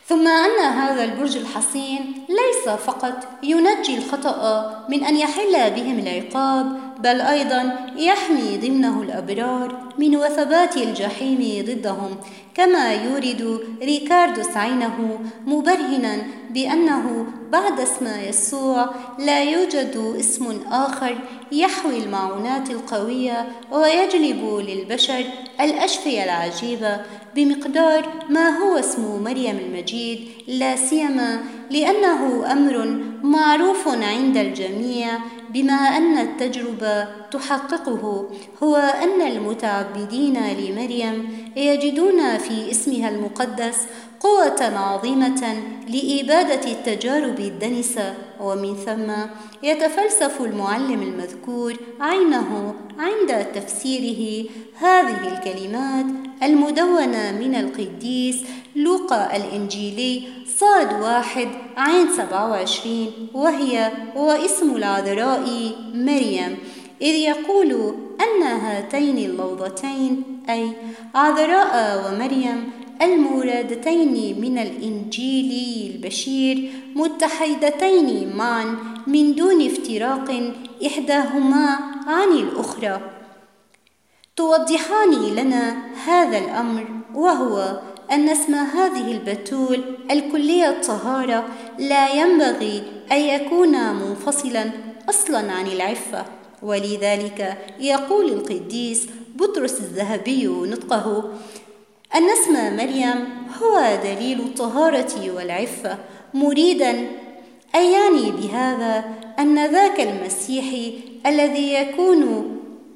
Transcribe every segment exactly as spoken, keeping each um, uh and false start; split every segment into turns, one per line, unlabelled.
ثم أن هذا البرج الحصين ليس فقط ينجي الخطأ من أن يحل بهم العقاب، بل أيضا يحمي ضمنه الأبرار من وثبات الجحيم ضدهم، كما يورد ريكاردوس عينه مبرهنا بأنه بعد اسم يسوع لا يوجد اسم آخر يحوي المعونات القوية ويجلب للبشر الأشفية العجيبة بمقدار ما هو اسم مريم المجيد، لا سيما لأنه أمر معروف عند الجميع، بما أن التجربة تحققه، هو أن المتعبدين لمريم يجدون في اسمها المقدس قوة عظيمة لإبادة التجارب الدنسة. ومن ثم يتفلسف المعلم المذكور عينه عند تفسيره هذه الكلمات المدونة من القديس لوقا الإنجيلي صاد واحد عين سبعة وعشرين، وهي واسم العذراء مريم، إذ يقول أن هاتين اللوظتين أي عذراء ومريم المورادتين من الإنجيل البشير متحدتين معا من دون افتراق إحداهما عن الأخرى، توضحان لنا هذا الأمر، وهو أن اسم هذه البتول الكلية الطهارة لا ينبغي أن يكون منفصلا أصلا عن العفة. ولذلك يقول القديس بطرس الذهبي نطقه أن اسم مريم هو دليل الطهارة والعفة، مريدا أن يعني بهذا أن ذاك المسيح الذي يكون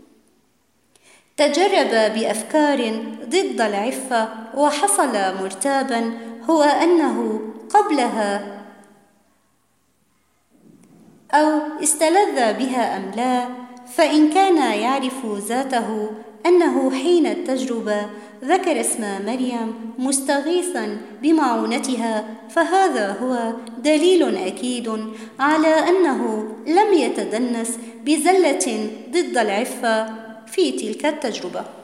تجرب بأفكار ضد العفة وحصل مرتابا هو أنه قبلها أو استلذ بها أم لا، فإن كان يعرف ذاته أنه حين التجربة ذكر اسم مريم مستغيثا بمعونتها، فهذا هو دليل أكيد على أنه لم يتدنس بزلة ضد العفة في تلك التجربة.